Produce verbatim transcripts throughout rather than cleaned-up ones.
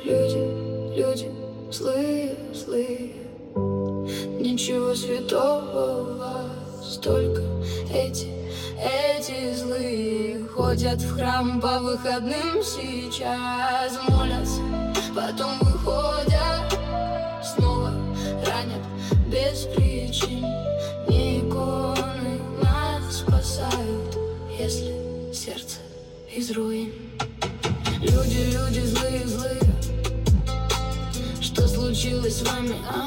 Люди, люди, злые, злые. Ничего святого в вас, только эти, эти злые. Ходят в храм по выходным сейчас, молятся, потом выходят, снова ранят без причин. Не иконы нас спасают, если сердце из руин. Люди, люди, злые, злые. Что случилось с вами, а?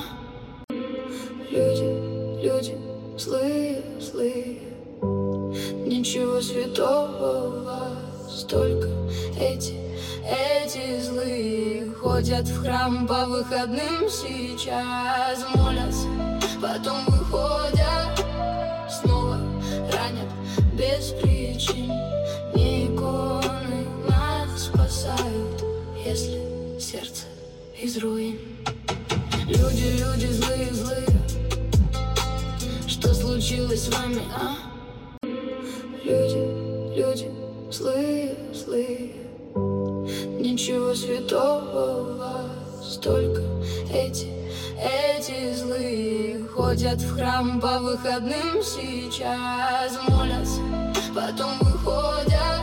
Люди, люди, злые, злые. Ничего святого в вас, только эти, эти злые. Ходят в храм по выходным сейчас, молятся, потом выходят, снова ранят без причин. Не иконы нас спасают, если сердце из руин. Люди, люди, злые, злые. Что случилось с вами, а? Люди, люди, злые, злые. Ничего святого в вас, только эти, эти злые. Ходят в храм по выходным сейчас, молятся, потом выходят,